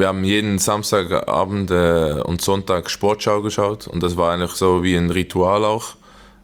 wir haben jeden Samstagabend und Sonntag Sportschau geschaut und das war eigentlich so wie ein Ritual auch.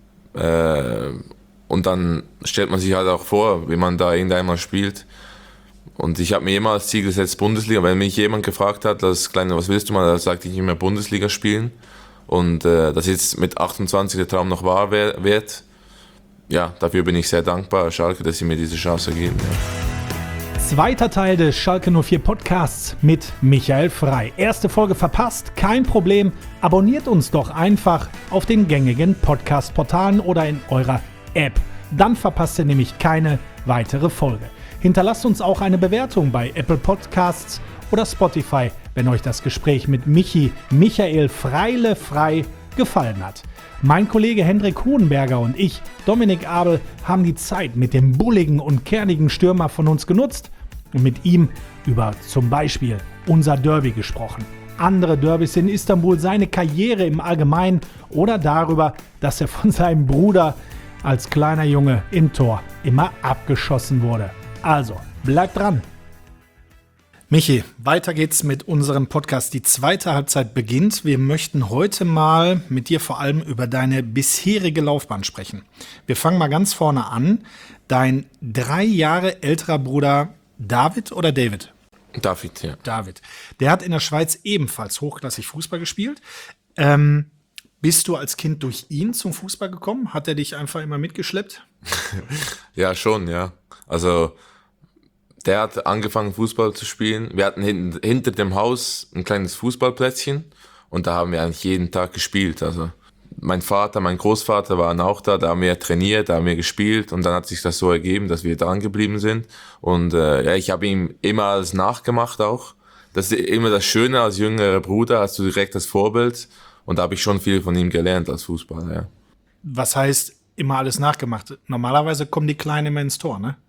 Und dann stellt man sich halt auch vor, wie man da irgendeinmal spielt. Und ich habe mir immer als Ziel gesetzt, Bundesliga. Wenn mich jemand gefragt hat, als Kleiner, was willst du mal, da sagte ich immer Bundesliga spielen. Und dass jetzt mit 28 der Traum noch wahr wird, ja, dafür bin ich sehr dankbar, Schalke, dass sie mir diese Chance geben. Ja. Zweiter Teil des Schalke 04 Podcasts mit Michael Frey. Erste Folge verpasst? Kein Problem. Abonniert uns doch einfach auf den gängigen Podcast-Portalen oder in eurer App. Dann verpasst ihr nämlich keine weitere Folge. Hinterlasst uns auch eine Bewertung bei Apple Podcasts oder Spotify, wenn euch das Gespräch mit Michael Frey gefallen hat. Mein Kollege Hendrik Hohenberger und ich, Dominik Abel, haben die Zeit mit dem bulligen und kernigen Stürmer von uns genutzt und mit ihm über zum Beispiel unser Derby gesprochen. Andere Derbys in Istanbul, seine Karriere im Allgemeinen oder darüber, dass er von seinem Bruder als kleiner Junge im Tor immer abgeschossen wurde. Also, bleibt dran! Michi, weiter geht's mit unserem Podcast. Die zweite Halbzeit beginnt. Wir möchten heute mal mit dir vor allem über deine bisherige Laufbahn sprechen. Wir fangen mal ganz vorne an. Dein 3 Jahre älterer Bruder David oder David? David, ja. David. Der hat in der Schweiz ebenfalls hochklassig Fußball gespielt. Bist du als Kind durch ihn zum Fußball gekommen? Hat er dich einfach immer mitgeschleppt? Ja, schon, ja. Also der hat angefangen Fußball zu spielen. Wir hatten hinter dem Haus ein kleines Fußballplätzchen und da haben wir eigentlich jeden Tag gespielt. Also mein Vater, mein Großvater waren auch da haben wir trainiert, da haben wir gespielt und dann hat sich das so ergeben, dass wir dran geblieben sind. Und ja, ich habe ihm immer alles nachgemacht auch. Das ist immer das Schöne, als jüngerer Bruder hast du direkt das Vorbild und da habe ich schon viel von ihm gelernt als Fußballer. Ja. Was heißt immer alles nachgemacht? Normalerweise kommen die Kleinen immer ins Tor, ne?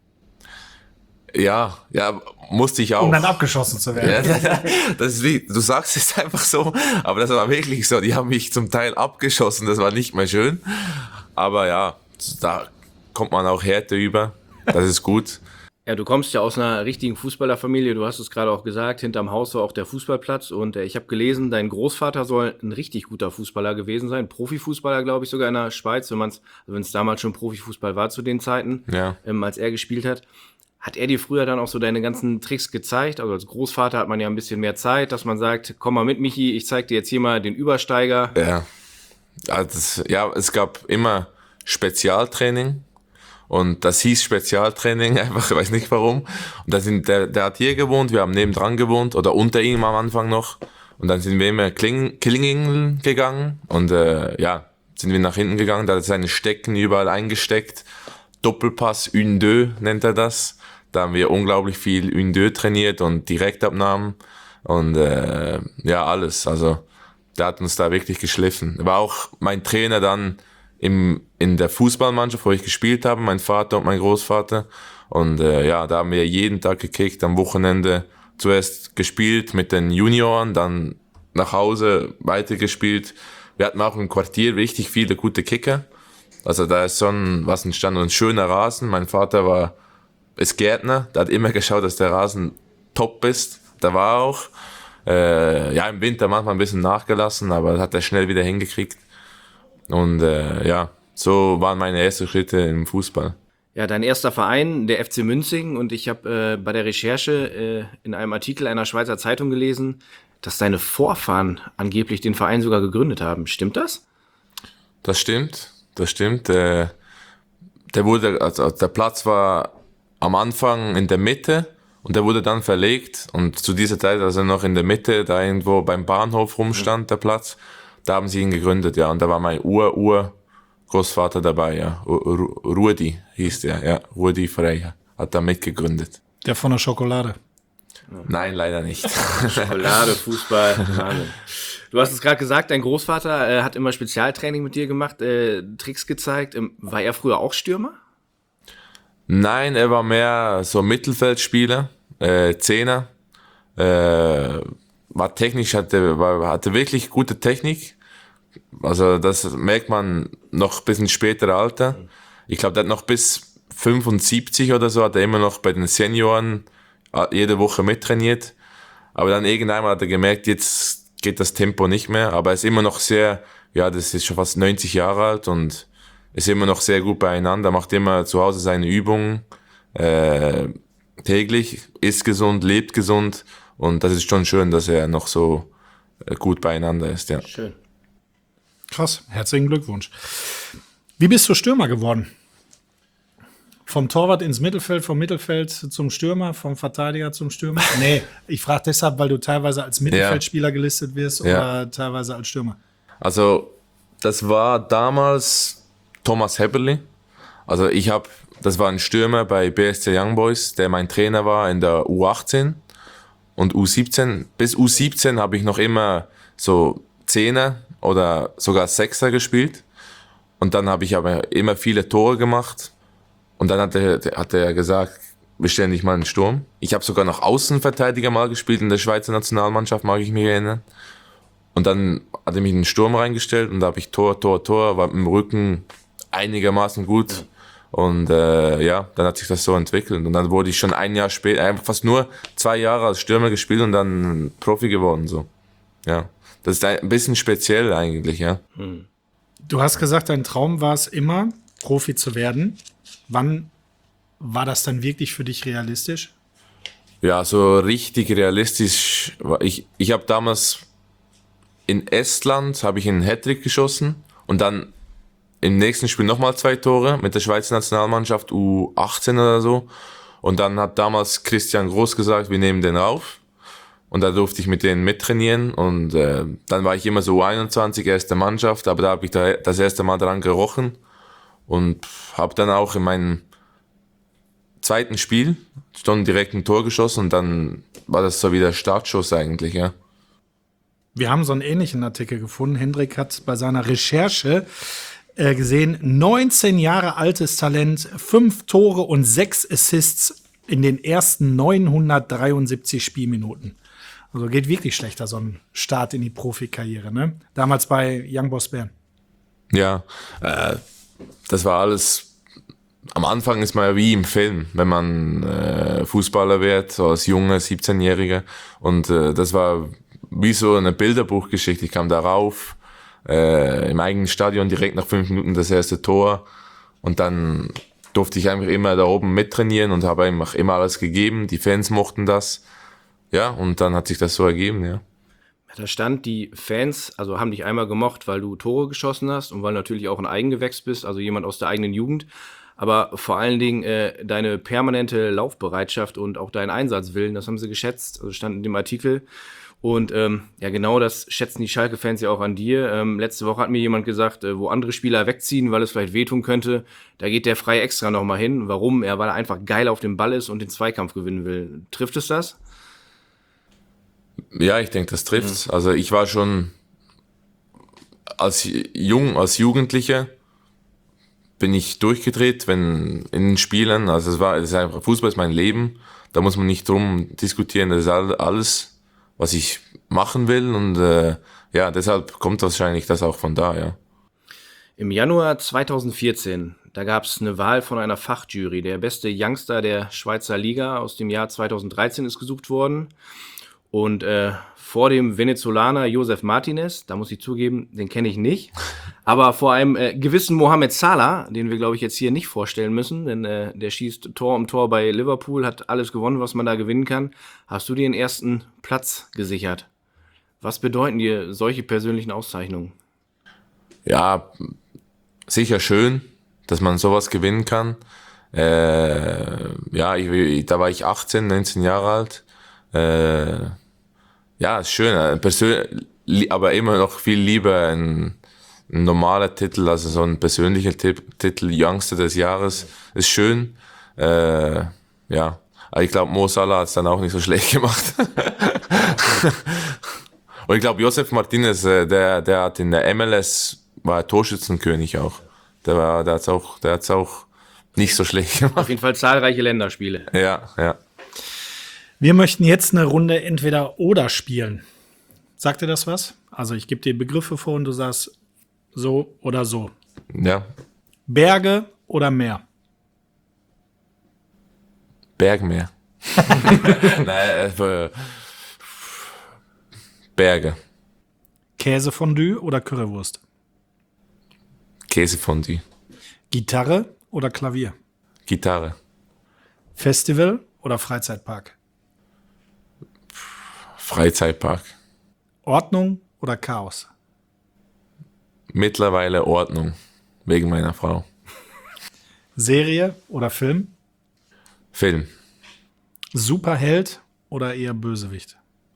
Ja, musste ich auch. Um dann abgeschossen zu werden. Ja, das ist wie, du sagst es einfach so, aber das war wirklich so. Die haben mich zum Teil abgeschossen, das war nicht mehr schön. Aber ja, da kommt man auch Härte über, das ist gut. Ja, du kommst ja aus einer richtigen Fußballerfamilie, du hast es gerade auch gesagt, hinterm Haus war auch der Fußballplatz und ich habe gelesen, dein Großvater soll ein richtig guter Fußballer gewesen sein, Profifußballer, glaube ich, sogar in der Schweiz, wenn es damals schon Profifußball war zu den Zeiten, ja. Als er gespielt hat. Hat er dir früher dann auch so deine ganzen Tricks gezeigt? Also als Großvater hat man ja ein bisschen mehr Zeit, dass man sagt, komm mal mit, Michi, ich zeig dir jetzt hier mal den Übersteiger. Ja, also es gab immer Spezialtraining und das hieß Spezialtraining, einfach, ich weiß nicht warum. Und der hat hier gewohnt, wir haben nebendran gewohnt oder unter ihm am Anfang noch. Und dann sind wir immer Klingeln gegangen und sind wir nach hinten gegangen, da hat er seine Stecken überall eingesteckt. Doppelpass, une deux nennt er das. Da haben wir unglaublich viel une deux trainiert und Direktabnahmen und alles. Also der hat uns da wirklich geschliffen. War auch mein Trainer dann in der Fußballmannschaft, wo ich gespielt habe, mein Vater und mein Großvater. Und da haben wir jeden Tag gekickt, am Wochenende zuerst gespielt mit den Junioren, dann nach Hause weitergespielt. Wir hatten auch im Quartier richtig viele gute Kicker. Also da ist schon was entstanden, ein schöner Rasen. Mein Vater ist Gärtner, der hat immer geschaut, dass der Rasen top ist. Da war auch, im Winter manchmal ein bisschen nachgelassen, aber das hat er schnell wieder hingekriegt. Und so waren meine ersten Schritte im Fußball. Ja, dein erster Verein, der FC Münzing, und ich habe bei der Recherche in einem Artikel einer Schweizer Zeitung gelesen, dass deine Vorfahren angeblich den Verein sogar gegründet haben. Stimmt das? Das stimmt. Der Platz war am Anfang in der Mitte und der wurde dann verlegt und zu dieser Zeit, als er noch in der Mitte, da irgendwo beim Bahnhof rumstand, der Platz, da haben sie ihn gegründet, ja, und da war mein Großvater dabei, ja, Rudi hieß der, ja, Rudi Frey hat da mitgegründet. Der von der Schokolade. Nein, leider nicht. Schokolade, Fußball, Wahnsinn. Du hast es gerade gesagt, dein Großvater hat immer Spezialtraining mit dir gemacht, Tricks gezeigt. War er früher auch Stürmer? Nein, er war mehr so Mittelfeldspieler, Zehner. War technisch, hatte wirklich gute Technik. Also das merkt man noch bis ins spätere Alter. Ich glaube, der hat noch bis 75 oder so, hat er immer noch bei den Senioren jede Woche mittrainiert. Aber dann irgendwann hat er gemerkt, jetzt geht das Tempo nicht mehr. Aber er ist immer noch sehr, ja, das ist schon fast 90 Jahre alt und ist immer noch sehr gut beieinander, macht immer zu Hause seine Übungen täglich, isst gesund, lebt gesund und das ist schon schön, dass er noch so gut beieinander ist. Ja. Schön. Krass, herzlichen Glückwunsch. Wie bist du Stürmer geworden? Vom Torwart ins Mittelfeld, vom Mittelfeld zum Stürmer, vom Verteidiger zum Stürmer? Nee, ich frage deshalb, weil du teilweise als Mittelfeldspieler gelistet wirst oder teilweise als Stürmer. Also das war damals Thomas Heberli. Also das war ein Stürmer bei BSC Young Boys, der mein Trainer war in der U18 und U17. Bis U17 habe ich noch immer so Zehner oder sogar Sechser gespielt. Und dann habe ich aber immer viele Tore gemacht. Und dann hat er gesagt, wir stellen dich mal in den Sturm. Ich habe sogar noch Außenverteidiger mal gespielt in der Schweizer Nationalmannschaft, mag ich mich erinnern. Und dann hat er mich in den Sturm reingestellt und da habe ich Tor, war mit dem Rücken einigermaßen gut. Und dann hat sich das so entwickelt. Und dann wurde ich schon ein Jahr später, einfach fast nur 2 Jahre als Stürmer gespielt und dann Profi geworden. So. Ja. Das ist ein bisschen speziell eigentlich, ja. Du hast gesagt, dein Traum war es immer, Profi zu werden. Wann war das dann wirklich für dich realistisch? Ja, so richtig realistisch. Ich habe damals in Estland habe ich einen Hattrick geschossen und dann im nächsten Spiel nochmal 2 Tore mit der Schweizer Nationalmannschaft U18 oder so. Und dann hat damals Christian Groß gesagt, wir nehmen den rauf. Und da durfte ich mit denen mittrainieren und dann war ich immer so U21, erste Mannschaft, aber da habe ich das erste Mal dran gerochen und habe dann auch in meinem zweiten Spiel schon direkt ein Tor geschossen und dann war das so wie der Startschuss eigentlich, ja. Wir haben so einen ähnlichen Artikel gefunden. Hendrik hat bei seiner Recherche gesehen, 19 Jahre altes Talent, 5 Tore und 6 Assists in den ersten 973 Spielminuten. Also geht wirklich schlechter, so ein Start in die Profikarriere, ne? Damals bei Young Boys Bern. Ja, das war alles, am Anfang ist man ja wie im Film, wenn man Fußballer wird, so als junger 17-Jähriger. Und das war wie so eine Bilderbuchgeschichte. Ich kam da rauf, im eigenen Stadion direkt nach 5 Minuten das erste Tor. Und dann durfte ich einfach immer da oben mittrainieren und habe einfach immer alles gegeben. Die Fans mochten das. Ja, und dann hat sich das so ergeben, ja. Da stand, die Fans, also haben dich einmal gemocht, weil du Tore geschossen hast und weil du natürlich auch ein Eigengewächs bist, also jemand aus der eigenen Jugend. Aber vor allen Dingen deine permanente Laufbereitschaft und auch deinen Einsatzwillen, das haben sie geschätzt, also stand in dem Artikel. Und genau das schätzen die Schalke-Fans ja auch an dir. Letzte Woche hat mir jemand gesagt, wo andere Spieler wegziehen, weil es vielleicht wehtun könnte, da geht der frei extra nochmal hin. Warum? Weil er einfach geil auf dem Ball ist und den Zweikampf gewinnen will. Trifft es das? Ja, ich denke, das trifft's. Also ich war schon als Jugendlicher bin ich durchgedreht, wenn in den Spielen, also es ist einfach, Fußball ist mein Leben, da muss man nicht drum diskutieren, das ist alles, was ich machen will und deshalb kommt wahrscheinlich das auch von da, ja. Im Januar 2014, da gab es eine Wahl von einer Fachjury. Der beste Youngster der Schweizer Liga aus dem Jahr 2013 ist gesucht worden. Und vor dem Venezolaner Josef Martinez, da muss ich zugeben, den kenne ich nicht, aber vor einem gewissen Mohamed Salah, den wir, glaube ich, jetzt hier nicht vorstellen müssen, denn der schießt Tor um Tor bei Liverpool, hat alles gewonnen, was man da gewinnen kann, hast du dir den ersten Platz gesichert. Was bedeuten dir solche persönlichen Auszeichnungen? Ja, sicher schön, dass man sowas gewinnen kann. Da war ich 18, 19 Jahre alt. Ist schön, aber immer noch viel lieber ein normaler Titel, also so ein persönlicher Titel, Youngster des Jahres, ist schön. Aber ich glaube, Mo Salah hat es dann auch nicht so schlecht gemacht. Und ich glaube, Josef Martinez, der hat in der MLS, war Torschützenkönig auch. Der hat's auch nicht so schlecht gemacht. Auf jeden Fall zahlreiche Länderspiele. Ja. Wir möchten jetzt eine Runde Entweder-Oder spielen. Sagt dir das was? Also ich gebe dir Begriffe vor und du sagst so oder so. Ja. Berge oder Meer? Bergmeer. Nein, Berge. Käsefondue oder Currywurst? Käsefondue. Gitarre oder Klavier? Gitarre. Festival oder Freizeitpark? Freizeitpark. Ordnung oder Chaos? Mittlerweile Ordnung. Wegen meiner Frau. Serie oder Film? Film. Superheld oder eher Bösewicht?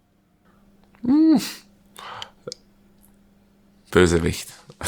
Bösewicht.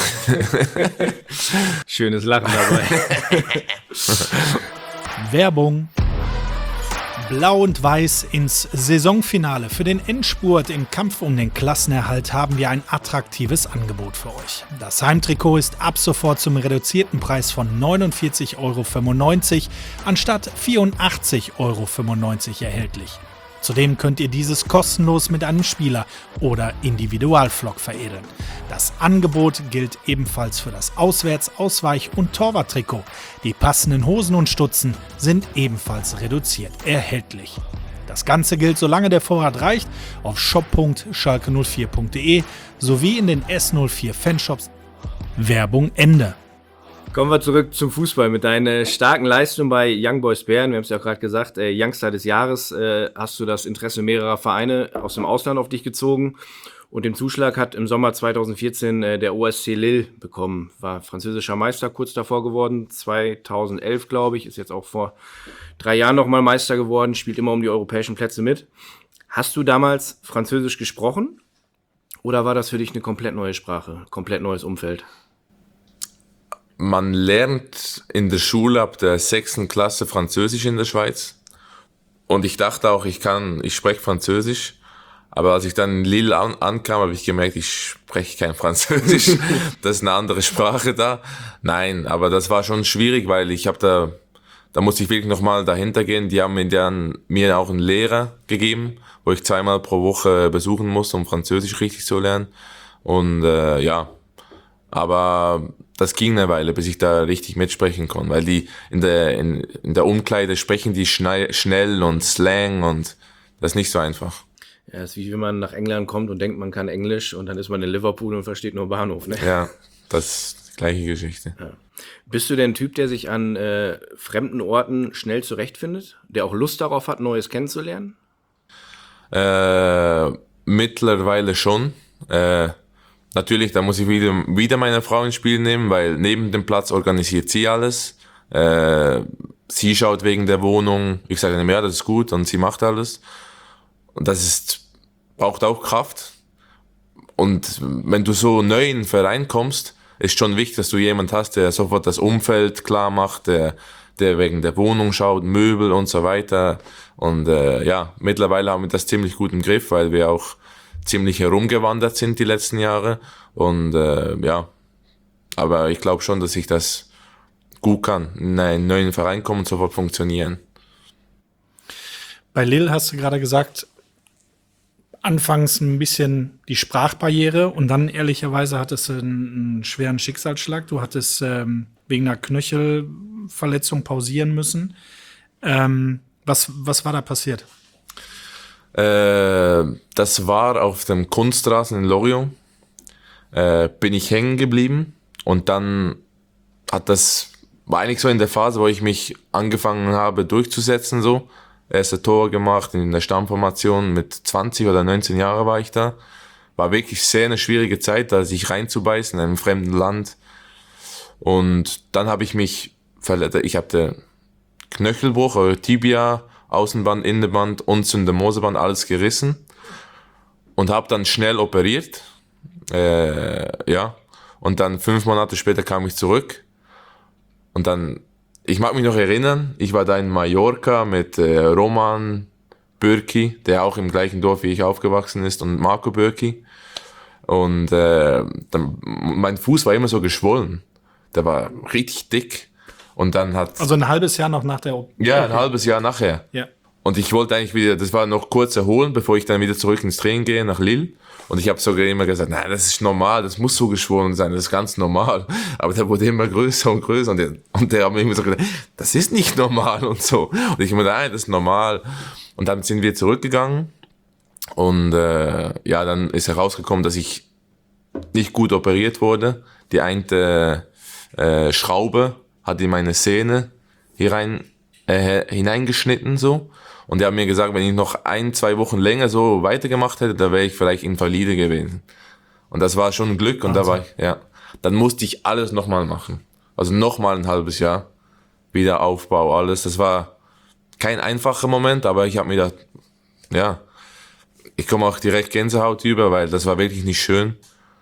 Schönes Lachen dabei. Werbung. Blau und Weiß ins Saisonfinale. Für den Endspurt im Kampf um den Klassenerhalt haben wir ein attraktives Angebot für euch. Das Heimtrikot ist ab sofort zum reduzierten Preis von 49,95 € anstatt 84,95 € erhältlich. Zudem könnt ihr dieses kostenlos mit einem Spieler oder Individualflock veredeln. Das Angebot gilt ebenfalls für das Auswärts-, Ausweich- und Torwarttrikot. Die passenden Hosen und Stutzen sind ebenfalls reduziert erhältlich. Das Ganze gilt, solange der Vorrat reicht, auf shop.schalke04.de sowie in den S04 Fanshops. Werbung Ende. Kommen wir zurück zum Fußball. Mit deiner starken Leistung bei Young Boys Bern, wir haben es ja auch gerade gesagt, Youngster des Jahres, hast du das Interesse mehrerer Vereine aus dem Ausland auf dich gezogen. Und den Zuschlag hat im Sommer 2014 der OSC Lille bekommen. War französischer Meister kurz davor geworden, 2011 glaube ich, ist jetzt auch vor 3 Jahren nochmal Meister geworden, spielt immer um die europäischen Plätze mit. Hast du damals Französisch gesprochen oder war das für dich eine komplett neue Sprache, komplett neues Umfeld? Man lernt in der Schule ab der 6. Klasse Französisch in der Schweiz. Und ich dachte auch, ich spreche Französisch. Aber als ich dann in Lille ankam, habe ich gemerkt, ich spreche kein Französisch. Das ist eine andere Sprache da. Nein, aber das war schon schwierig, weil da musste ich wirklich nochmal dahinter gehen. Die haben mir auch einen Lehrer gegeben, wo ich 2-mal pro Woche besuchen muss, um Französisch richtig zu lernen. Und aber das ging eine Weile, bis ich da richtig mitsprechen konnte, weil die in der Umkleide sprechen die schnell und Slang und das ist nicht so einfach. Ja, das ist wie wenn man nach England kommt und denkt, man kann Englisch und dann ist man in Liverpool und versteht nur Bahnhof, ne? Ja, das ist die gleiche Geschichte. Ja. Bist du denn ein Typ, der sich an fremden Orten schnell zurechtfindet? Der auch Lust darauf hat, Neues kennenzulernen? Mittlerweile schon. Natürlich, da muss ich wieder meine Frau ins Spiel nehmen, weil neben dem Platz organisiert sie alles. Sie schaut wegen der Wohnung. Ich sage dann, ja, das ist gut und sie macht alles. Und braucht auch Kraft. Und wenn du so neu in den Verein kommst, ist schon wichtig, dass du jemand hast, der sofort das Umfeld klar macht, der wegen der Wohnung schaut, Möbel und so weiter. Und mittlerweile haben wir das ziemlich gut im Griff, weil wir auch ziemlich herumgewandert sind die letzten Jahre und aber ich glaube schon, dass ich das gut kann, in einen neuen Verein kommen und sofort funktionieren. Bei Lille hast du gerade gesagt, anfangs ein bisschen die Sprachbarriere und dann ehrlicherweise hattest du einen schweren Schicksalsschlag. Du hattest wegen einer Knöchelverletzung pausieren müssen. Was war da passiert? Das war auf dem Kunstrasen in Lorient. Bin ich hängen geblieben und dann war eigentlich so in der Phase, wo ich mich angefangen habe durchzusetzen, so. Erste Tor gemacht in der Stammformation, mit 20 oder 19 Jahren war ich da. War wirklich sehr eine schwierige Zeit, da sich reinzubeißen in einem fremden Land. Und dann habe ich mich verletzt. Ich hatte Knöchelbruch oder Tibia, Außenband, Innenband und Syndesmoseband, alles gerissen. Und habe dann schnell operiert. Und dann 5 Monate später kam ich zurück. Und dann, ich mag mich noch erinnern, ich war da in Mallorca mit Roman Bürki, der auch im gleichen Dorf wie ich aufgewachsen ist, und Marco Bürki. Und mein Fuß war immer so geschwollen. Der war richtig dick. Und dann also ein halbes Jahr noch nach der OP? Ja, ein halbes Jahr nachher. Ja. Und ich wollte eigentlich wieder, das war noch kurz erholen, bevor ich dann wieder zurück ins Training gehe, nach Lille. Und ich habe sogar immer gesagt, nein, das ist normal, das muss so geschwollen sein, das ist ganz normal. Aber der wurde immer größer und größer und der hat mir immer so gesagt, das ist nicht normal und so. Und ich immer, nein, das ist normal. Und dann sind wir zurückgegangen Und dann ist herausgekommen, dass ich nicht gut operiert wurde. Die eine Schraube hat in meine Sehne hineingeschnitten so. Und die haben mir gesagt, wenn ich noch 1-2 Wochen länger so weitergemacht hätte, dann wäre ich vielleicht Invalide gewesen. Und das war schon ein Glück. Und dann musste ich alles nochmal machen. Also nochmal ein halbes Jahr. Wiederaufbau, alles. Das war kein einfacher Moment, aber ich habe mir gedacht, ich komme auch direkt Gänsehaut über, weil das war wirklich nicht schön.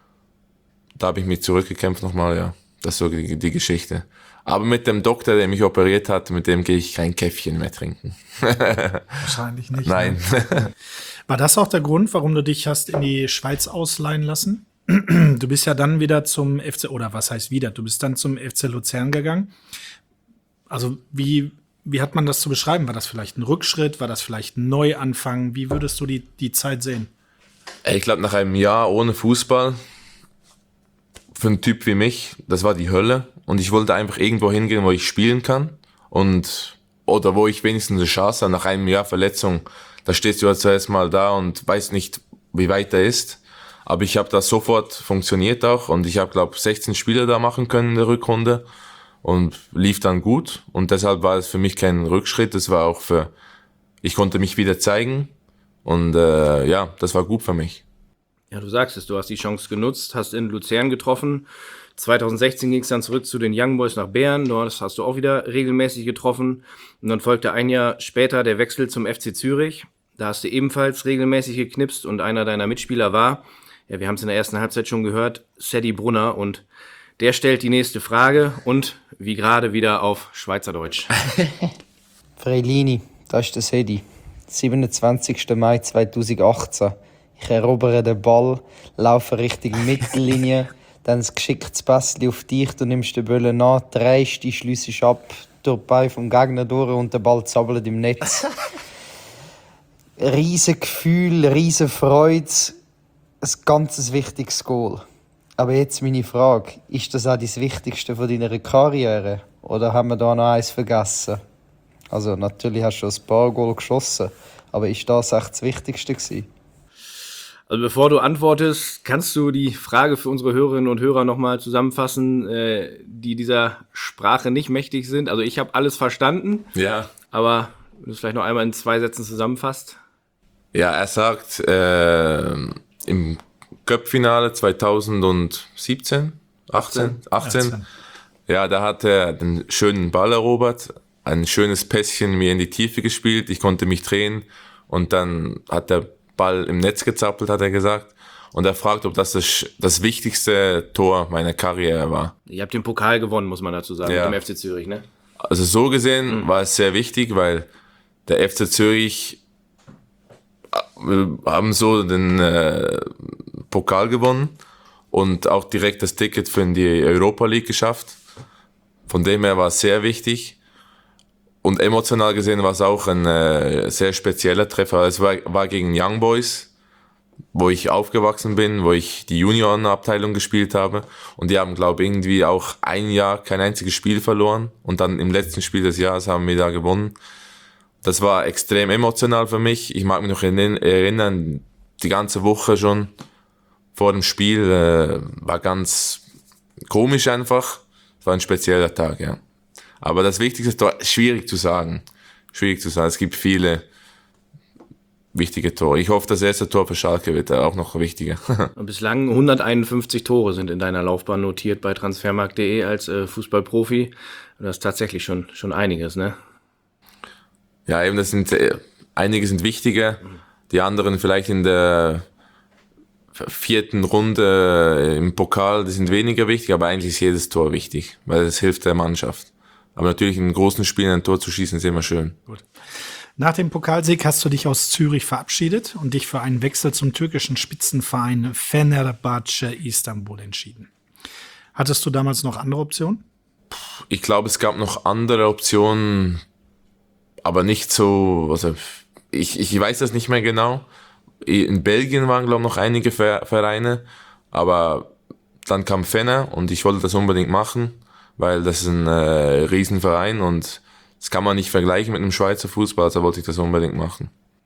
Da habe ich mich zurückgekämpft nochmal, ja. Das ist so die Geschichte. Aber mit dem Doktor, der mich operiert hat, mit dem gehe ich kein Käffchen mehr trinken. Wahrscheinlich nicht. Nein. Ne? War das auch der Grund, warum du dich hast in die Schweiz ausleihen lassen? Du bist ja dann wieder zum FC, oder was heißt wieder? Du bist dann zum FC Luzern gegangen. Also wie hat man das zu beschreiben? War das vielleicht ein Rückschritt? War das vielleicht ein Neuanfang? Wie würdest du die Zeit sehen? Ich glaube, nach einem Jahr ohne Fußball, für einen Typ wie mich, das war die Hölle. Und ich wollte einfach irgendwo hingehen, wo ich spielen kann. Oder wo ich wenigstens eine Chance habe. Nach einem Jahr Verletzung, da stehst du ja zuerst mal da und weißt nicht, wie weit er ist. Aber ich habe das sofort funktioniert auch. Und ich habe, glaube ich, 16 Spiele da machen können in der Rückrunde. Und lief dann gut. Und deshalb war es für mich kein Rückschritt. Es war auch ich konnte mich wieder zeigen. Und das war gut für mich. Ja, du sagst es, du hast die Chance genutzt, hast in Luzern getroffen. 2016 ging es dann zurück zu den Young Boys nach Bern. Dort hast du auch wieder regelmäßig getroffen. Und dann folgte ein Jahr später der Wechsel zum FC Zürich. Da hast du ebenfalls regelmäßig geknipst. Und einer deiner Mitspieler war, wir haben es in der ersten Halbzeit schon gehört, Sedi Brunner. Und der stellt die nächste Frage und wie gerade wieder auf Schweizerdeutsch. Freilini, das ist der Sedi. 27. Mai 2018. Ich erobere den Ball, laufe Richtung Mittellinie, dann ein geschicktes Pässchen auf dich, du nimmst den Böllen an, drehst dich, schliessest ab, durch die Beine vom Gegner durch und der Ball zappelt im Netz. Riesen Gefühl, riesen Freude, ein ganz wichtiges Goal. Aber jetzt meine Frage, ist das auch das Wichtigste von deiner Karriere? Oder haben wir da noch eins vergessen? Also natürlich hast du schon ein paar Goal geschossen, aber ist das echt das Wichtigste gewesen? Also bevor du antwortest, kannst du die Frage für unsere Hörerinnen und Hörer nochmal zusammenfassen, die dieser Sprache nicht mächtig sind? Also ich habe alles verstanden, aber wenn du es vielleicht noch einmal in 2 Sätzen zusammenfasst. Ja, er sagt, im Cup-Finale 2017, 18, ja, da hat er den schönen Ball erobert, ein schönes Pässchen mir in die Tiefe gespielt, ich konnte mich drehen und dann hat der Ball im Netz gezappelt, hat er gesagt. Und er fragt, ob das wichtigste Tor meiner Karriere war. Ihr habt den Pokal gewonnen, muss man dazu sagen, mit dem FC Zürich, ne? Also so gesehen war es sehr wichtig, weil der FC Zürich haben so den Pokal gewonnen und auch direkt das Ticket für die Europa League geschafft. Von dem her war es sehr wichtig. Und emotional gesehen war es auch ein sehr spezieller Treffer. Es war gegen Young Boys, wo ich aufgewachsen bin, wo ich die Juniorenabteilung gespielt habe. Und die haben, glaube ich, irgendwie auch ein Jahr kein einziges Spiel verloren. Und dann im letzten Spiel des Jahres haben wir da gewonnen. Das war extrem emotional für mich. Ich mag mich noch erinnern, die ganze Woche schon vor dem Spiel war ganz komisch einfach. Es war ein spezieller Tag, ja. Aber das Wichtigste Tor, schwierig zu sagen. Es gibt viele wichtige Tore. Ich hoffe, das erste Tor für Schalke wird auch noch wichtiger. Bislang 151 Tore sind in deiner Laufbahn notiert bei transfermarkt.de als Fußballprofi. Das ist tatsächlich schon einiges, ne? Ja, eben, einige sind wichtiger. Die anderen vielleicht in der 4. Runde im Pokal, die sind weniger wichtig, aber eigentlich ist jedes Tor wichtig, weil es hilft der Mannschaft. Aber natürlich in großen Spielen ein Tor zu schießen, ist immer schön. Gut. Nach dem Pokalsieg hast du dich aus Zürich verabschiedet und dich für einen Wechsel zum türkischen Spitzenverein Fenerbahce Istanbul entschieden. Hattest du damals noch andere Optionen? Ich glaube, es gab noch andere Optionen, aber nicht so, also ich weiß das nicht mehr genau. In Belgien waren, glaube ich, noch einige Vereine, aber dann kam Fener und ich wollte das unbedingt machen, weil das ist ein Riesenverein und das kann man nicht vergleichen mit einem Schweizer Fußball, also wollte ich das unbedingt machen.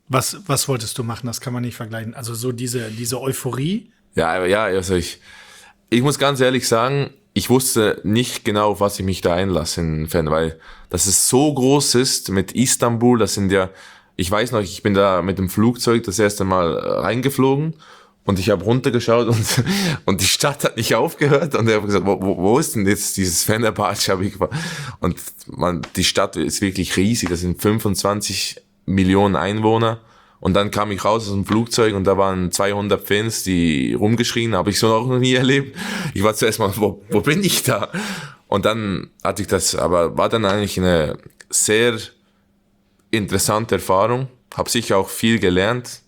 Was wolltest du machen? Das kann man nicht vergleichen. Also so diese Euphorie. Ja, also ich muss ganz ehrlich sagen, ich wusste nicht genau, auf was ich mich da einlasse in Fan, weil dass es so groß ist mit Istanbul, das sind ja, ich weiß noch, ich bin da mit dem Flugzeug das erste Mal reingeflogen und ich habe runtergeschaut und die Stadt hat nicht aufgehört und ich habe gesagt, wo ist denn jetzt dieses Fenerbahce? Und die Stadt ist wirklich riesig, das sind 25 Millionen Einwohner. Und dann kam ich raus aus dem Flugzeug und da waren 200 Fans, die rumgeschrien, habe ich so auch noch nie erlebt. Ich war zuerst mal, wo bin ich da? Und dann hatte ich das, aber war dann eigentlich eine sehr interessante Erfahrung, habe sicher auch viel gelernt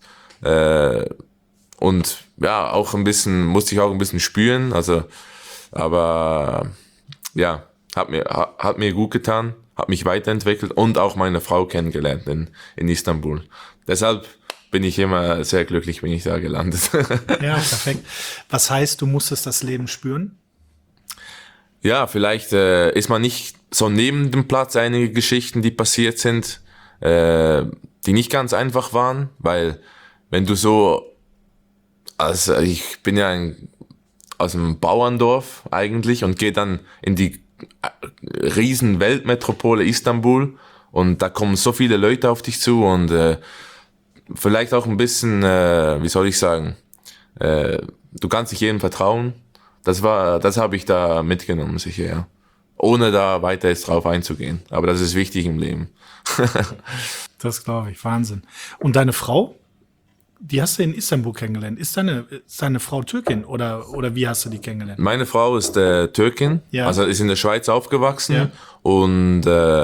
und ja, auch ein bisschen, musste ich auch ein bisschen spüren, also, aber ja, hat mir gut getan, hat mich weiterentwickelt und auch meine Frau kennengelernt in Istanbul. Deshalb bin ich immer sehr glücklich, bin ich da gelandet. Ja, perfekt. Was heißt, du musstest das Leben spüren? Ja, vielleicht ist man nicht so neben dem Platz einige Geschichten, die passiert sind, die nicht ganz einfach waren, weil wenn du so, also ich bin ja aus einem Bauerndorf eigentlich und gehe dann in die riesen Weltmetropole Istanbul und da kommen so viele Leute auf dich zu und vielleicht auch ein bisschen, wie soll ich sagen, du kannst nicht jedem vertrauen. Das habe ich da mitgenommen, sicher, ja. Ohne da weiter jetzt drauf einzugehen. Aber das ist wichtig im Leben. Das glaube ich, Wahnsinn. Und deine Frau? Die hast du in Istanbul kennengelernt. Ist deine Frau Türkin oder wie hast du die kennengelernt? Meine Frau ist Türkin, Ja. also ist in der Schweiz aufgewachsen Ja. und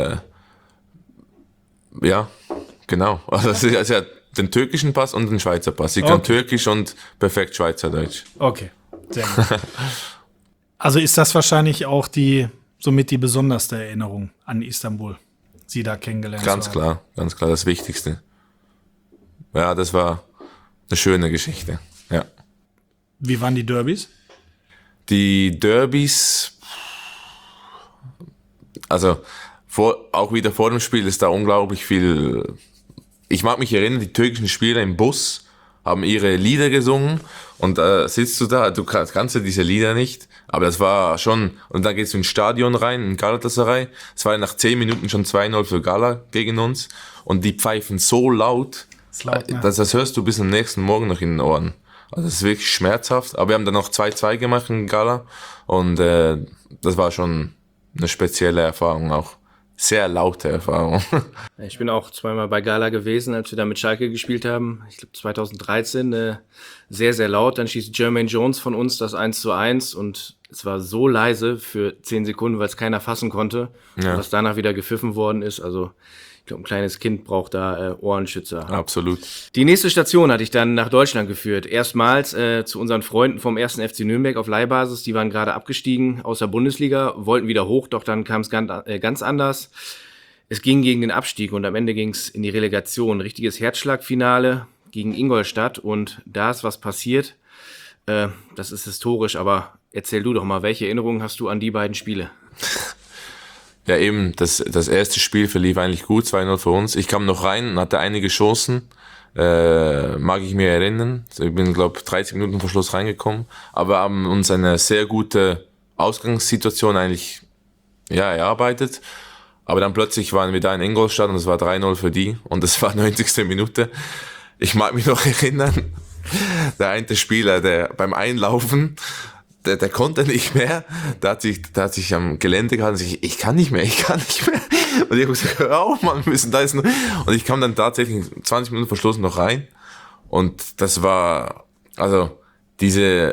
ja, genau. Also sie hat den türkischen Pass und den Schweizer Pass. Sie kann Okay. Türkisch und perfekt Schweizerdeutsch. Okay, sehr gut. Also ist das wahrscheinlich auch somit die besonderste Erinnerung an Istanbul, sie da kennengelernt Ganz zu haben. klar, das Wichtigste. Ja, das war eine schöne Geschichte, ja. Wie waren die Derbys? Die Derbys, also auch wieder vor dem Spiel ist da unglaublich viel. Ich mag mich erinnern, die türkischen Spieler im Bus haben ihre Lieder gesungen und sitzt du da, du kannst ja diese Lieder nicht, aber das war schon, und dann gehst du ins Stadion rein, in Galatasaray, es war nach 10 Minuten schon 2-0 für Gala gegen uns und die pfeifen so laut, Ist laut, ne? das hörst du bis am nächsten Morgen noch in den Ohren. Also das ist wirklich schmerzhaft, aber wir haben dann noch 2-2 gemacht in Gala und das war schon eine spezielle Erfahrung auch. Sehr laute Erfahrung. Ich bin auch zweimal bei Gala gewesen, als wir da mit Schalke gespielt haben. Ich glaube 2013, sehr, sehr laut. Dann schießt Jermaine Jones von uns das 1:1 und es war so leise für 10 Sekunden, weil es keiner fassen konnte. Ja. Und was danach wieder gepfiffen worden ist. Also ich glaube, ein kleines Kind braucht da Ohrenschützer. Absolut. Die nächste Station hatte ich dann nach Deutschland geführt. Erstmals zu unseren Freunden vom 1. FC Nürnberg auf Leihbasis. Die waren gerade abgestiegen aus der Bundesliga, wollten wieder hoch, doch dann kam es ganz anders. Es ging gegen den Abstieg und am Ende ging es in die Relegation. Richtiges Herzschlagfinale gegen Ingolstadt und da ist was passiert. Das ist historisch, aber erzähl du doch mal, welche Erinnerungen hast du an die beiden Spiele? Ja, eben, das erste Spiel verlief eigentlich gut, 2-0 für uns. Ich kam noch rein und hatte einige Chancen, mag ich mir erinnern. Ich bin, glaube 30 Minuten vor Schluss reingekommen, aber haben uns eine sehr gute Ausgangssituation eigentlich erarbeitet. Aber dann plötzlich waren wir da in Ingolstadt und es war 3-0 für die und es war 90. Minute. Ich mag mich noch erinnern, der eine Spieler, der beim Einlaufen, der konnte nicht mehr, der hat sich am Gelände gehalten und sich, ich kann nicht mehr. Und ich habe gesagt, hör auf, Mann, wir müssen da jetzt noch. Und ich kam dann tatsächlich 20 Minuten vor Schluss noch rein. Und das war, also, dieser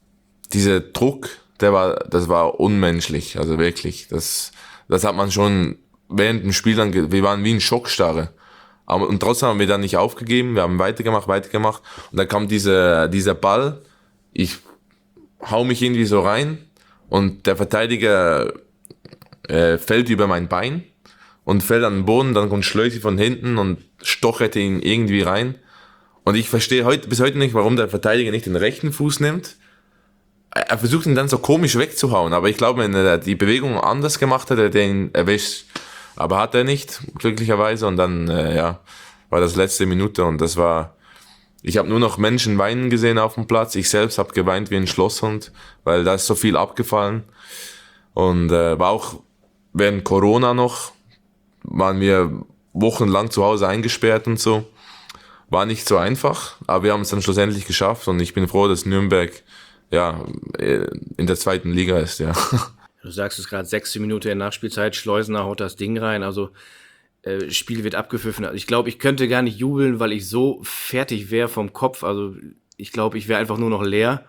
Druck, das war unmenschlich, also wirklich. Das hat man schon während dem Spiel dann, wir waren wie in Schockstarre. Und trotzdem haben wir dann nicht aufgegeben, wir haben weitergemacht. Und dann kam dieser Ball, ich hau mich irgendwie so rein und der Verteidiger fällt über mein Bein und fällt an den Boden, dann kommt Schleusi von hinten und stochert ihn irgendwie rein. Und ich verstehe bis heute nicht, warum der Verteidiger nicht den rechten Fuß nimmt. Er versucht ihn dann so komisch wegzuhauen, aber ich glaube, wenn er die Bewegung anders gemacht hat, hätte er ihn erwischt. Aber hat er nicht, glücklicherweise. Und dann, war das letzte Minute und ich habe nur noch Menschen weinen gesehen auf dem Platz. Ich selbst habe geweint wie ein Schlosshund, weil da ist so viel abgefallen. Und war auch während Corona noch, waren wir wochenlang zu Hause eingesperrt und so. War nicht so einfach, aber wir haben es dann schlussendlich geschafft und ich bin froh, dass Nürnberg in der 2. Liga ist, ja. Du sagst es gerade, 6. Minute in Nachspielzeit, Schleusener haut das Ding rein, also Spiel wird abgepfiffen. Also ich glaube, ich könnte gar nicht jubeln, weil ich so fertig wäre vom Kopf. Also ich glaube, ich wäre einfach nur noch leer.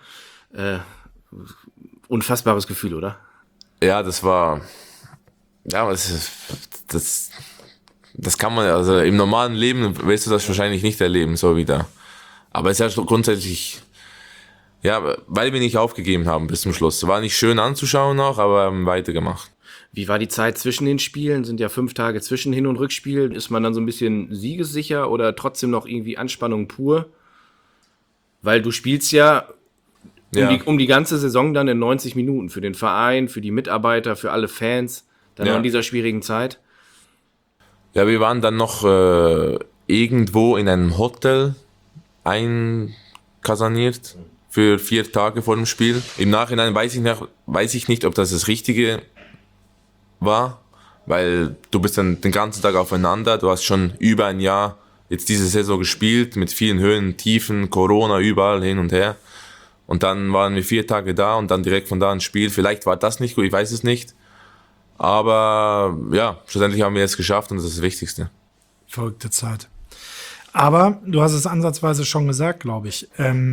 Unfassbares Gefühl, oder? Ja, das kann man, also im normalen Leben wirst du das wahrscheinlich nicht erleben, so wieder. Aber es ist ja grundsätzlich, ja, weil wir nicht aufgegeben haben bis zum Schluss. War nicht schön anzuschauen auch, aber haben weitergemacht. Wie war die Zeit zwischen den Spielen? Sind ja 5 Tage zwischen Hin- und Rückspiel. Ist man dann so ein bisschen siegessicher oder trotzdem noch irgendwie Anspannung pur? Weil du spielst ja um die ganze Saison dann in 90 Minuten für den Verein, für die Mitarbeiter, für alle Fans, dann noch in dieser schwierigen Zeit. Ja, wir waren dann noch irgendwo in einem Hotel einkasaniert für 4 Tage vor dem Spiel. Im Nachhinein weiß ich nicht, ob das Richtige war, weil du bist dann den ganzen Tag aufeinander, du hast schon über ein Jahr jetzt diese Saison gespielt, mit vielen Höhen, Tiefen, Corona, überall hin und her. Und dann waren wir 4 Tage da und dann direkt von da ein Spiel. Vielleicht war das nicht gut, ich weiß es nicht. Aber ja, schlussendlich haben wir es geschafft und das ist das Wichtigste. Verrückte Zeit. Aber du hast es ansatzweise schon gesagt, glaube ich.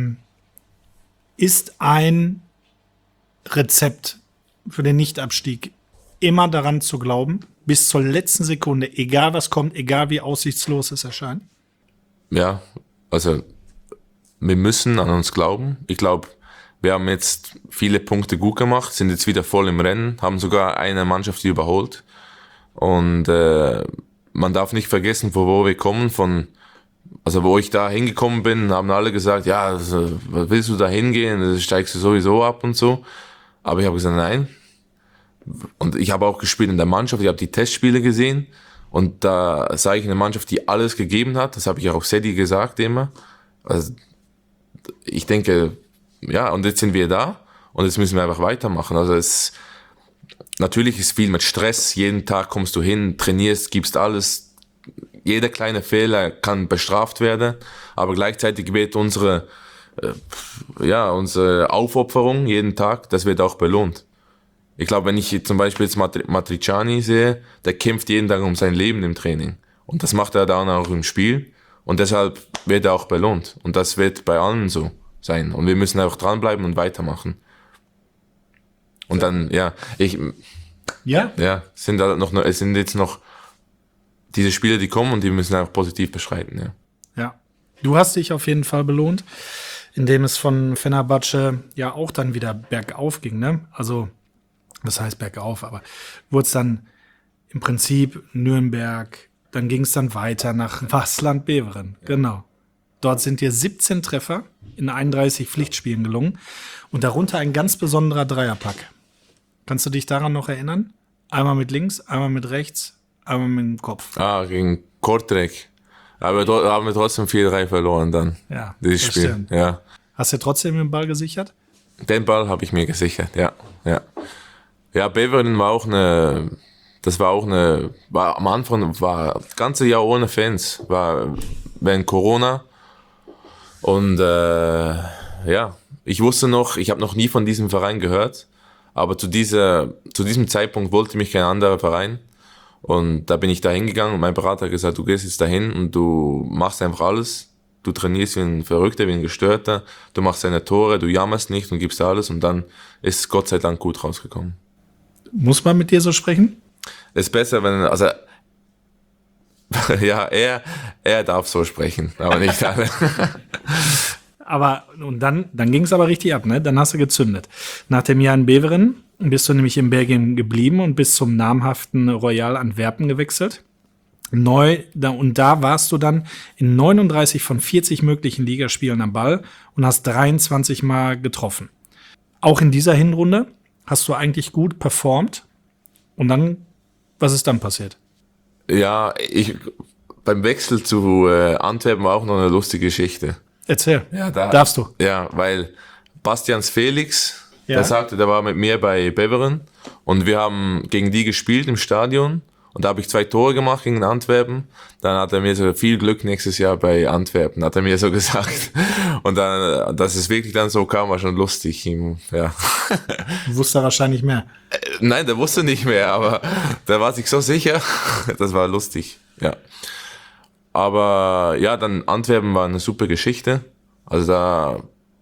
Ist ein Rezept für den Nichtabstieg immer daran zu glauben, bis zur letzten Sekunde, egal was kommt, egal wie aussichtslos es erscheint? Ja, also wir müssen an uns glauben. Ich glaube, wir haben jetzt viele Punkte gut gemacht, sind jetzt wieder voll im Rennen, haben sogar eine Mannschaft überholt. Und man darf nicht vergessen, von wo wir kommen. Also wo ich da hingekommen bin, haben alle gesagt, ja, also, was willst du da hingehen? Das steigst du sowieso ab und so. Aber ich habe gesagt, nein. Und ich habe auch gespielt in der Mannschaft, ich habe die Testspiele gesehen. Und da sah ich eine Mannschaft, die alles gegeben hat. Das habe ich auch Sedi gesagt immer. Also ich denke, ja, und jetzt sind wir da und jetzt müssen wir einfach weitermachen. Also natürlich ist viel mit Stress. Jeden Tag kommst du hin, trainierst, gibst alles. Jeder kleine Fehler kann bestraft werden, aber gleichzeitig wird unsere Aufopferung jeden Tag, das wird auch belohnt. Ich glaube, wenn ich zum Beispiel jetzt Matriciani sehe, der kämpft jeden Tag um sein Leben im Training. Und das macht er dann auch im Spiel. Und deshalb wird er auch belohnt. Und das wird bei allen so sein. Und wir müssen einfach dranbleiben und weitermachen. Und dann, es sind jetzt noch diese Spiele, die kommen und die müssen auch positiv beschreiten, ja. Ja. Du hast dich auf jeden Fall belohnt, indem es von Fenerbahce ja auch dann wieder bergauf ging, ne? Also, das heißt bergauf, aber wurde es dann im Prinzip Nürnberg, dann ging es dann weiter nach Wasland-Beveren, genau. Dort sind dir 17 Treffer in 31 Pflichtspielen gelungen und darunter ein ganz besonderer Dreierpack. Kannst du dich daran noch erinnern? Einmal mit links, einmal mit rechts, einmal mit dem Kopf. Gegen Kortrijk. Aber dort haben wir trotzdem 4-3 verloren dann. Ja, dieses Spiel. Stimmt. Ja. Hast du trotzdem den Ball gesichert? Den Ball habe ich mir gesichert, ja. Ja, Beveren war am Anfang war das ganze Jahr ohne Fans, war während Corona. Und ich wusste noch, ich habe noch nie von diesem Verein gehört, aber zu diesem Zeitpunkt wollte mich kein anderer Verein. Und da bin ich da hingegangen und mein Berater hat gesagt, du gehst jetzt dahin und du machst einfach alles. Du trainierst wie ein Verrückter, wie ein Gestörter, du machst deine Tore, du jammerst nicht und gibst alles und dann ist es Gott sei Dank gut rausgekommen. Muss man mit dir so sprechen? Ist besser, ja, er darf so sprechen, aber nicht alle. Aber, und dann ging es aber richtig ab, ne? Dann hast du gezündet. Nach dem Jahr in Beveren bist du nämlich in Belgien geblieben und bist zum namhaften Royal Antwerpen gewechselt. Und da warst du dann in 39 von 40 möglichen Ligaspielen am Ball und hast 23 Mal getroffen. Auch in dieser Hinrunde hast du eigentlich gut performt. Und dann, was ist dann passiert? Ja, beim Wechsel zu Antwerpen war auch noch eine lustige Geschichte. Erzähl. Ja, Darfst du. Ja, weil Bastians Felix, Ja. der sagte, der war mit mir bei Beveren und wir haben gegen die gespielt im Stadion und da habe ich 2 Tore gemacht gegen Antwerpen. Dann hat er mir so viel Glück nächstes Jahr bei Antwerpen, hat er mir so gesagt. Und dann, dass es wirklich dann so kam, war schon lustig. Ja. Wusste er wahrscheinlich mehr. Nein, der wusste nicht mehr, aber der war sich so sicher. Das war lustig, ja. Aber ja, dann Antwerpen war eine super Geschichte. Also da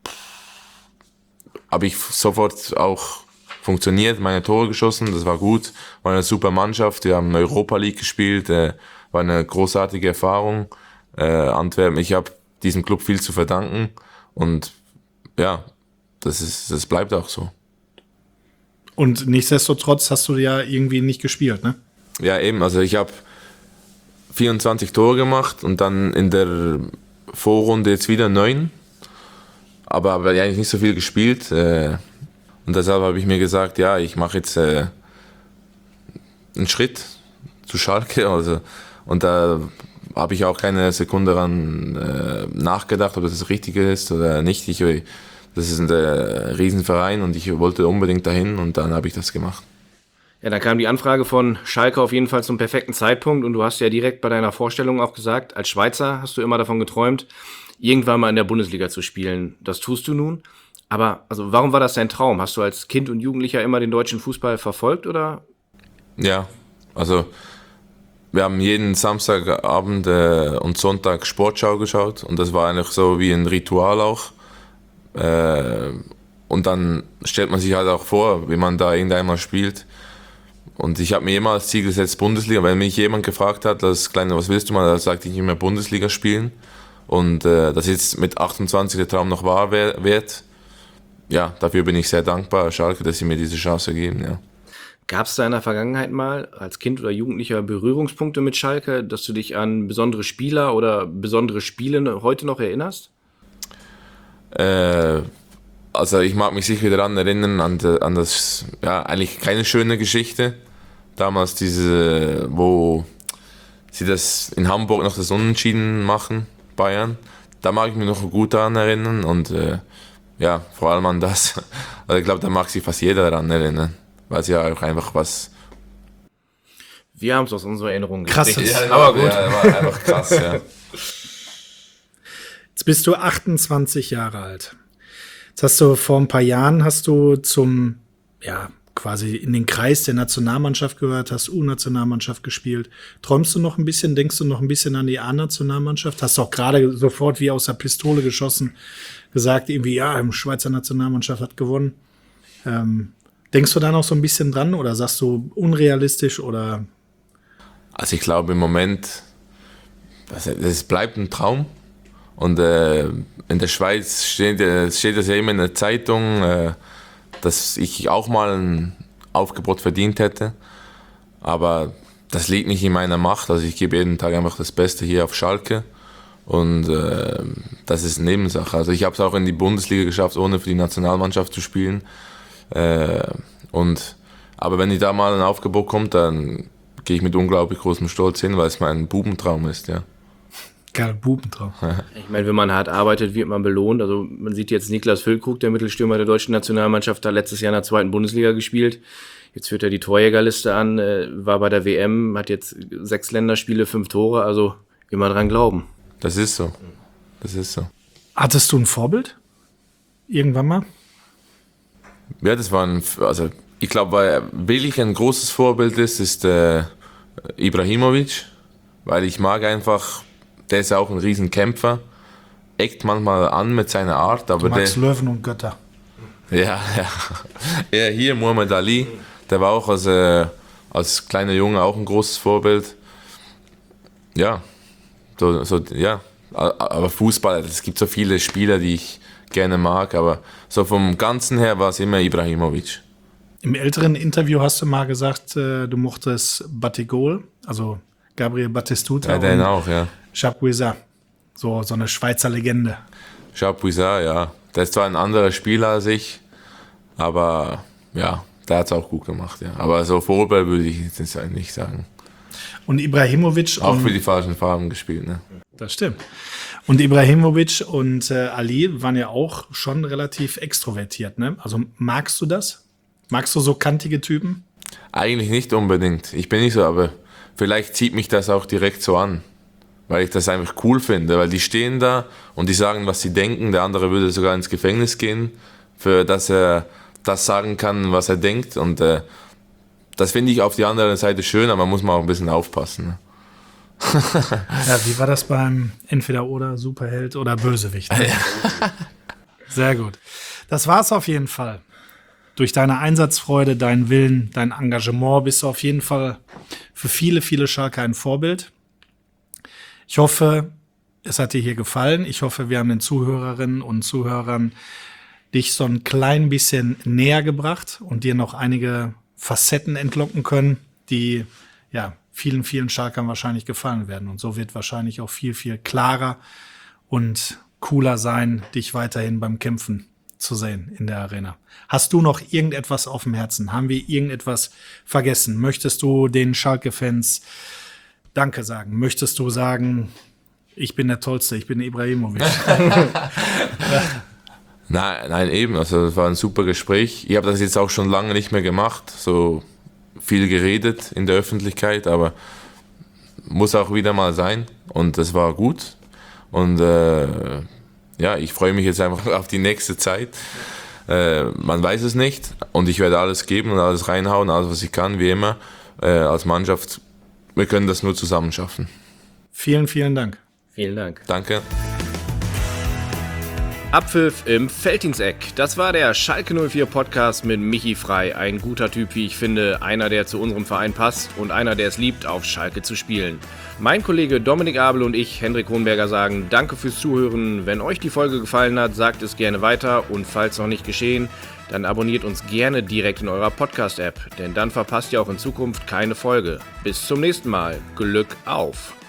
habe ich sofort auch funktioniert, meine Tore geschossen, das war gut, war eine super Mannschaft, wir haben Europa League gespielt, war eine großartige Erfahrung. Antwerpen, ich habe diesem Club viel zu verdanken und ja, das bleibt auch so. Und nichtsdestotrotz hast du ja irgendwie nicht gespielt, ne? Ja, eben, also ich habe 24 Tore gemacht und dann in der Vorrunde jetzt wieder 9, aber eigentlich nicht so viel gespielt. Und deshalb habe ich mir gesagt, ja, ich mache jetzt einen Schritt zu Schalke. Also, und da habe ich auch keine Sekunde daran nachgedacht, ob das das Richtige ist oder nicht. Das ist ein Riesenverein und ich wollte unbedingt dahin und dann habe ich das gemacht. Ja, dann kam die Anfrage von Schalke auf jeden Fall zum perfekten Zeitpunkt und du hast ja direkt bei deiner Vorstellung auch gesagt, als Schweizer hast du immer davon geträumt, irgendwann mal in der Bundesliga zu spielen. Das tust du nun. Aber also warum war das dein Traum? Hast du als Kind und Jugendlicher immer den deutschen Fußball verfolgt oder? Ja, also wir haben jeden Samstagabend und Sonntag Sportschau geschaut und das war eigentlich so wie ein Ritual auch. Und dann stellt man sich halt auch vor, wie man da irgendeinmal spielt. Und ich habe mir immer als Ziel gesetzt, Bundesliga. Wenn mich jemand gefragt hat, als Kleiner, was willst du mal, da sagte ich immer Bundesliga spielen. Und dass jetzt mit 28 der Traum noch wahr wird, ja, dafür bin ich sehr dankbar, Schalke, dass sie mir diese Chance geben, ja. Gab es da in der Vergangenheit mal als Kind oder Jugendlicher Berührungspunkte mit Schalke, dass du dich an besondere Spieler oder besondere Spiele heute noch erinnerst? Also ich mag mich sicher daran erinnern, an das, ja, eigentlich keine schöne Geschichte. Damals wo sie das in Hamburg noch das Unentschieden machen, Bayern. Da mag ich mich noch gut daran erinnern und ja, vor allem an das. Also ich glaube, da mag sich fast jeder daran erinnern, weil es ja auch einfach was... Wir haben es aus unserer Erinnerung Krass. gestrichen. Ja, aber gut. Ja, war einfach krass, ja. Jetzt bist du 28 Jahre alt. Jetzt hast du vor ein paar Jahren zum, ja, quasi in den Kreis der Nationalmannschaft gehört, hast U-Nationalmannschaft gespielt. Träumst du noch ein bisschen, denkst du noch ein bisschen an die A-Nationalmannschaft? Hast du auch gerade sofort wie aus der Pistole geschossen gesagt, irgendwie, ja, die Schweizer Nationalmannschaft hat gewonnen. Denkst du da noch so ein bisschen dran oder sagst du unrealistisch oder? Also ich glaube im Moment, das bleibt ein Traum. Und in der Schweiz steht das ja immer in der Zeitung, dass ich auch mal ein Aufgebot verdient hätte. Aber das liegt nicht in meiner Macht. Also ich gebe jeden Tag einfach das Beste hier auf Schalke. Und das ist eine Nebensache. Also ich habe es auch in die Bundesliga geschafft, ohne für die Nationalmannschaft zu spielen. Aber wenn da mal ein Aufgebot kommt, dann gehe ich mit unglaublich großem Stolz hin, weil es mein Bubentraum ist, ja. Geil, Bubentraum. Ich meine, wenn man hart arbeitet, wird man belohnt. Also man sieht jetzt Niklas Füllkrug, der Mittelstürmer der deutschen Nationalmannschaft, hat letztes Jahr in der 2. Bundesliga gespielt. Jetzt führt er die Torjägerliste an, war bei der WM, hat jetzt 6 Länderspiele, 5 Tore. Also immer dran glauben. Das ist so. Das ist so. Hattest du ein Vorbild? Irgendwann mal? Ja, also ich glaube, weil wirklich ein großes Vorbild ist Ibrahimovic, weil ich mag einfach, der ist auch ein Riesenkämpfer, eckt manchmal an mit seiner Art, aber Du magst Löwen und Götter. Ja. Ja, hier Muhammad Ali, der war auch als kleiner Junge auch ein großes Vorbild. Ja, ja. Aber Fußball, es gibt so viele Spieler, die ich gerne mag, aber so vom Ganzen her war es immer Ibrahimovic. Im älteren Interview hast du mal gesagt, du mochtest Batigol, also Gabriel Batistuta Ja, den und auch, ja. Chapuisat, so eine Schweizer Legende. Chapuisat, ja. Der ist zwar ein anderer Spieler als ich, aber ja, der hat es auch gut gemacht, ja. Aber so Vorbild würde ich jetzt nicht sagen. Und Ibrahimovic... Auch für die falschen Farben gespielt, ne? Das stimmt. Und Ibrahimovic und Ali waren ja auch schon relativ extrovertiert, ne? Also magst du das? Magst du so kantige Typen? Eigentlich nicht unbedingt. Ich bin nicht so, aber vielleicht zieht mich das auch direkt so an. Weil ich das einfach cool finde. Weil die stehen da und die sagen, was sie denken. Der andere würde sogar ins Gefängnis gehen, für dass er das sagen kann, was er denkt. Und das finde ich auf die andere Seite schön, aber man muss auch ein bisschen aufpassen. Ne? Ja, wie war das beim Entweder-Oder, Superheld oder Bösewicht? Ne? Ja. Sehr gut. Das war's auf jeden Fall. Durch deine Einsatzfreude, deinen Willen, dein Engagement bist du auf jeden Fall für viele, viele Schalker ein Vorbild. Ich hoffe, es hat dir hier gefallen. Ich hoffe, wir haben den Zuhörerinnen und Zuhörern dich so ein klein bisschen näher gebracht und dir noch einige Facetten entlocken können, die ja vielen, vielen Schalkern wahrscheinlich gefallen werden. Und so wird wahrscheinlich auch viel, viel klarer und cooler sein, dich weiterhin beim Kämpfen zu sehen in der Arena. Hast du noch irgendetwas auf dem Herzen? Haben wir irgendetwas vergessen? Möchtest du den Schalke-Fans Danke sagen? Möchtest du sagen, ich bin der Tollste, ich bin Ibrahimovic? Nein, eben. Also das war ein super Gespräch. Ich habe das jetzt auch schon lange nicht mehr gemacht, so viel geredet in der Öffentlichkeit, aber muss auch wieder mal sein und das war gut. Und ja, ich freue mich jetzt einfach auf die nächste Zeit. Man weiß es nicht und ich werde alles geben und alles reinhauen, alles was ich kann, wie immer. Als Mannschaft, wir können das nur zusammen schaffen. Vielen, vielen Dank. Vielen Dank. Danke. Abpfiff im Veltingseck. Das war der Schalke 04 Podcast mit Michi Frei. Ein guter Typ, wie ich finde. Einer, der zu unserem Verein passt und einer, der es liebt, auf Schalke zu spielen. Mein Kollege Dominik Abel und ich, Hendrik Kronberger, sagen Danke fürs Zuhören. Wenn euch die Folge gefallen hat, sagt es gerne weiter. Und falls noch nicht geschehen, dann abonniert uns gerne direkt in eurer Podcast-App. Denn dann verpasst ihr auch in Zukunft keine Folge. Bis zum nächsten Mal. Glück auf!